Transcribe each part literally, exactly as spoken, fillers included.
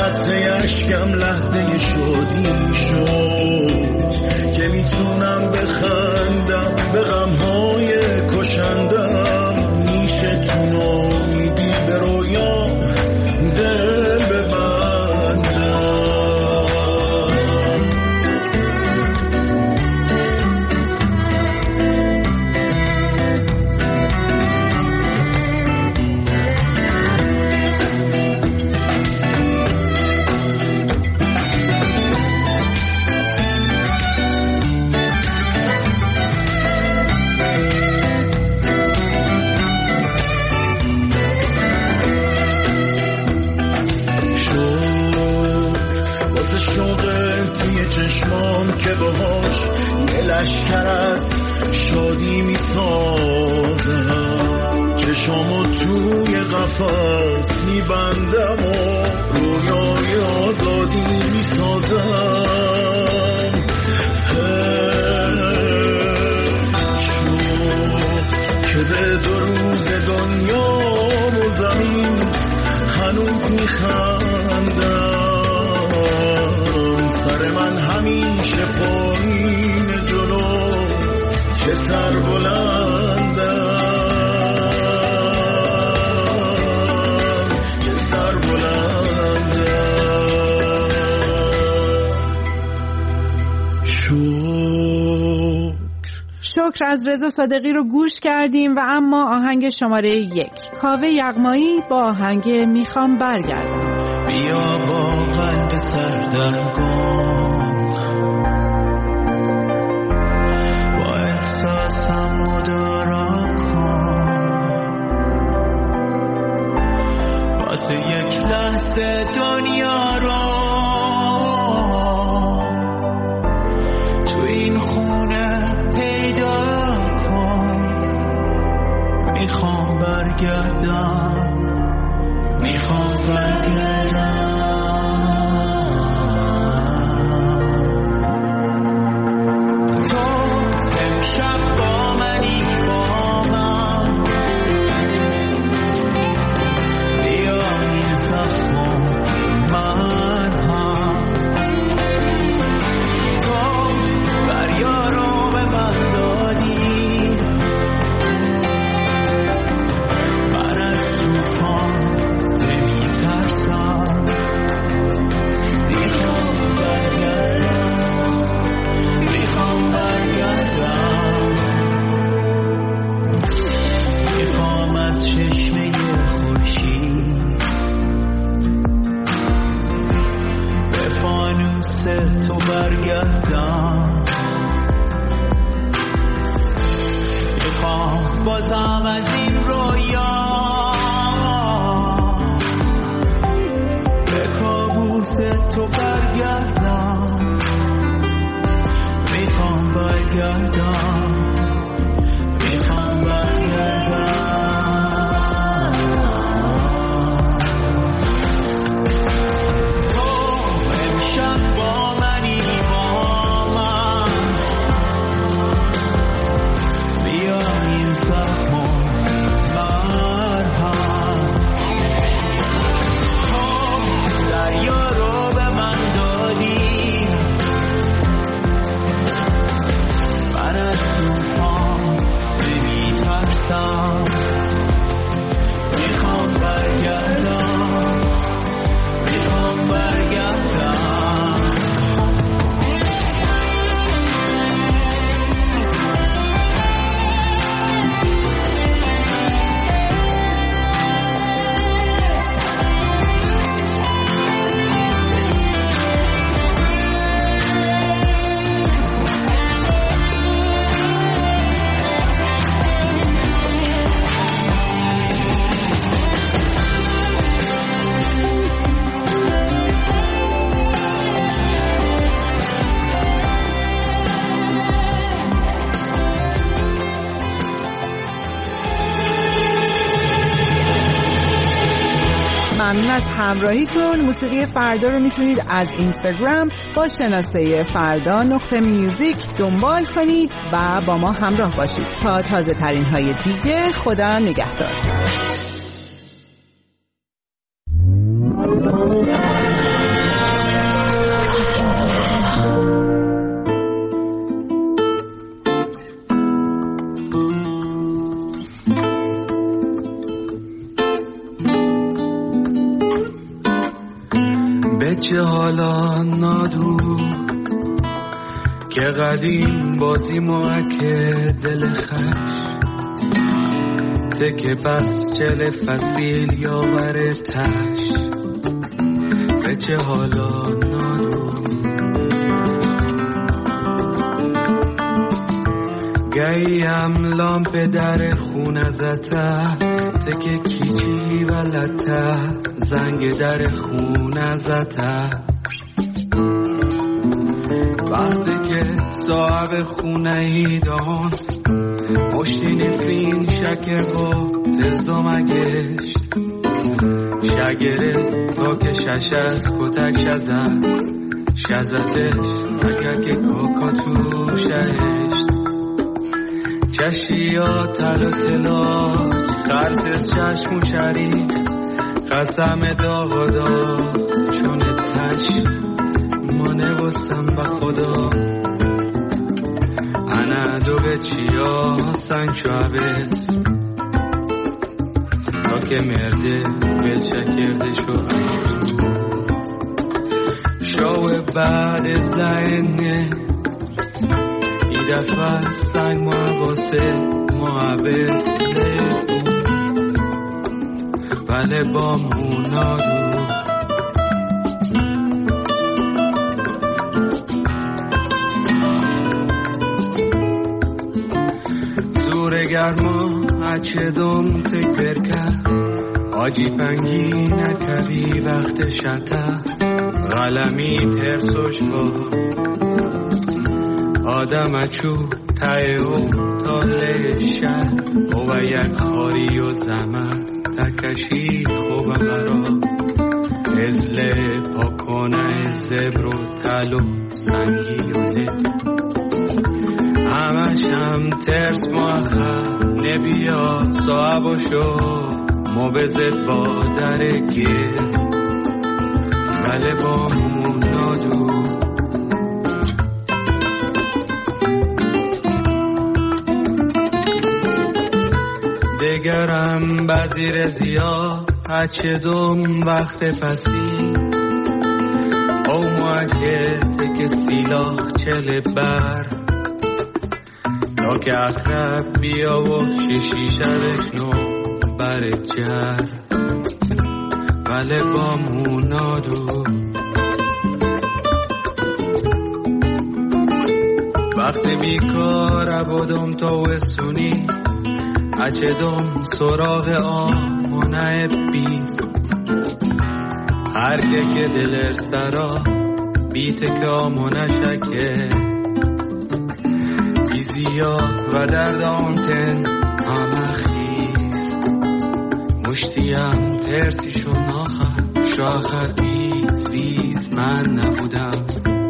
قطره اشکم لحظه شادی شد که میتونم بخندم به غمهای کشندم. میشه تو نامیدی به رویا دل ببندم. که باهاش یه لشکر از شادی می سازم. چشامو توی قفس می بندم و رویای آزادی می سازم. که به دو روز دنیا و زمین هنوز می خندم. سر من همیشه پایین جلو که سر بلندم، که سر بلندم. شکر شکر از رضا صادقی رو گوش کردیم و اما آهنگ شماره یک کاوه یغمایی با آهنگ میخوام برگردم. بیا با قلب سردرگم با احساسم مدارا کن. واسه یک لحظه دنیا رو تو این خونه پیدا کن. میخوام برگردم، میخوام برگردم. تو امشب با منی با من، بیا این زخم من هم. تو دریا رو به من دادی، من از طوفان نمیترسم. میخوام برگردم، میخوام برگردم. میخوام از چشمه خورشید به فانوس تو برگردم. میخوام بازم از این رویا به کابوس تو برگردم. میخوام برگردم، میخوام برگردم. تو امشب با منی با من، بیا این زخم مرهم. تو دریا رو به من دادی، من از طوفان نمیترسم. میخوام برگردم، میخوام برگردم. ممنون از همراهیتون. موسیقی فردا رو میتونید از اینستاگرام با شناسه فردا نقطه میوزیک دنبال کنید و با ما همراه باشید تا تازه ترین های دیگه. خدا نگهدار. به چه حالا نادو که قدیم بازی موکه دل خش تکه بس چل فصیل یا بر تش به چه حالا نادو گیم لامپ در خونه زته تکه کیچی و لطه زنگ در خونه زته وقتی که صاحب خونه ای دان مشتی نفرین شکه و تزدام گشت شگره تا که شش از کتک شزد شزتش اگر که کاکا تو شهشت چشی ها تل و تلا خرس از چشم و شریف قسم داغ داغ چون تش مانه بستم به خدا انا دو به چیا سنگ شعبت تا که مرده به چکرده شو شو بعد از لعنه ای دفعه سنگ محباسه محبت ولی با مونا رو زور گرما اچه دوم تک برکه آجی پنگی نکوی وقت شته غلمی ترسوش با آدم اچو تای او تاله شهر او یک خاری و زمن تکشی خوب مرا ازله پاکانه زبر و تل و سنگی و دل همش هم ترس مؤخر نبیا صاحب و شو مبزد با در گز ولی با منادو دگرم بزیر زیا هچه دوم وقت پسی او موکه تک سیلاخ چل بر تا که اخرب بیا و شیشی شبش نو بر جر ولی با مونادو وقت بیکار بودم تا وسونی اچه دوم سراغ آمونه بیست هر که که دل ارسترا بیت که آمونه شکه بیزیا و درد آنتن آمخیز مشتیم ترسیشون آخر شاخر بیز بیز من نبودم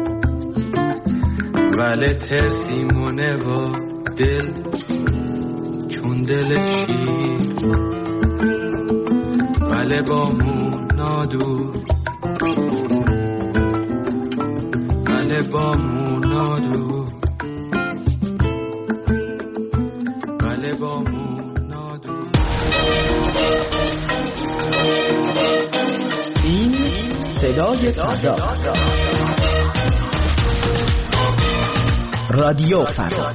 ولی ترسی مونه و دل چون دل شیر ولی با مونادو ولی با مونادو ولی با مونادو این صدای فردا رادیو فردا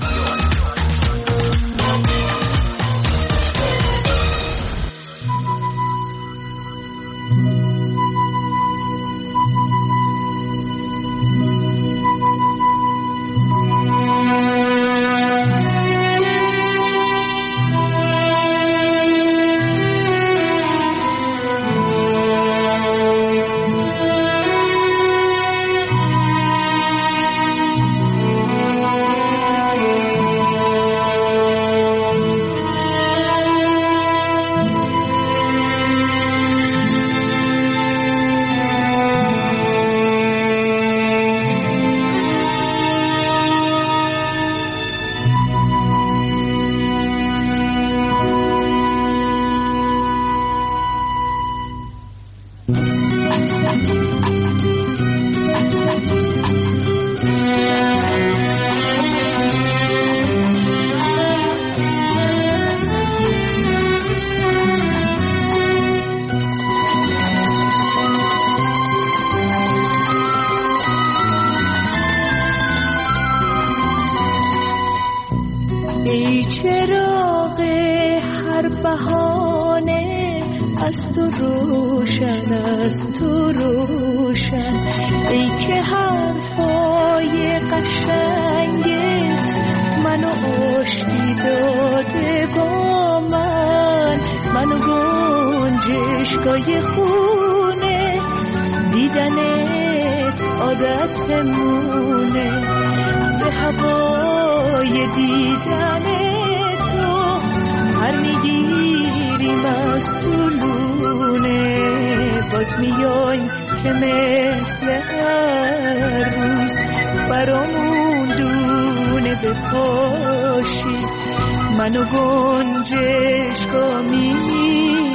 بهانه از تو روشن، از تو روشن. ای که حرفای قشنگت منو آشتی داده با من، منو گنجشگاه خونه، دیدنت عادتمونه، به هوای دیدن تو هر میگیریم از طولونه. باز میایم که مثل هر روز برامون دونه بپاشی، منو گنجشگاه میری.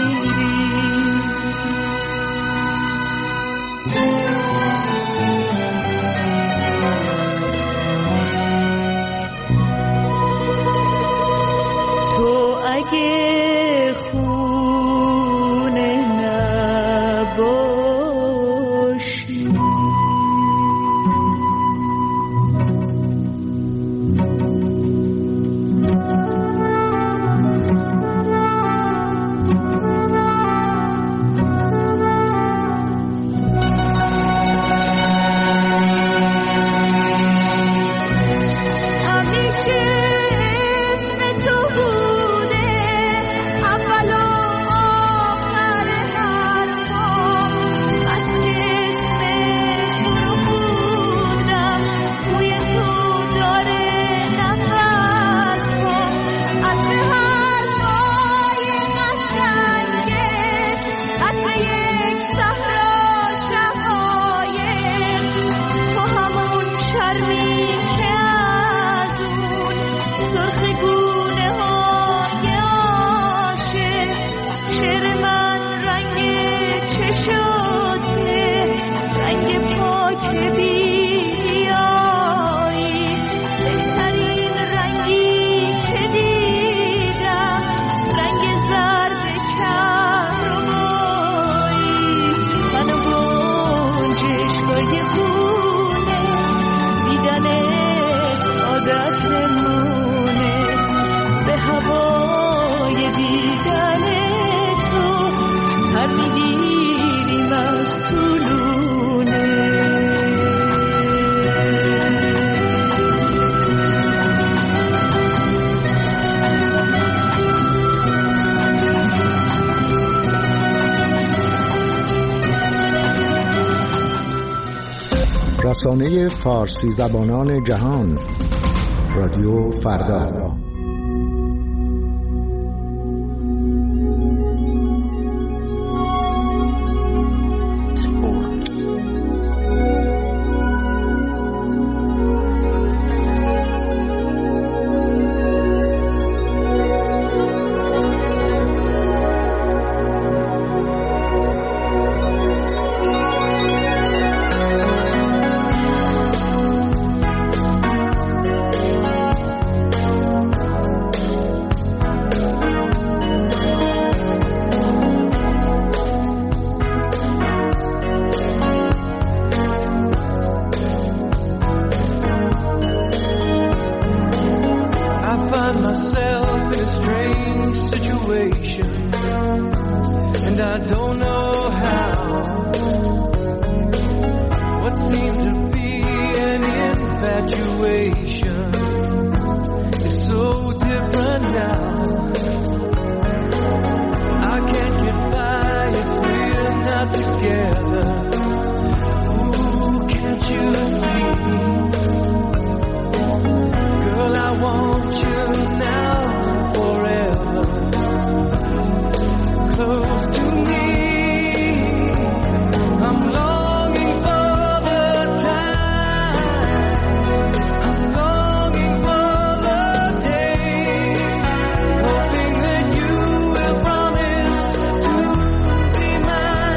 تو اگه خونه نباشی، رسانه فارسی زبانان جهان، رادیو فردا. Together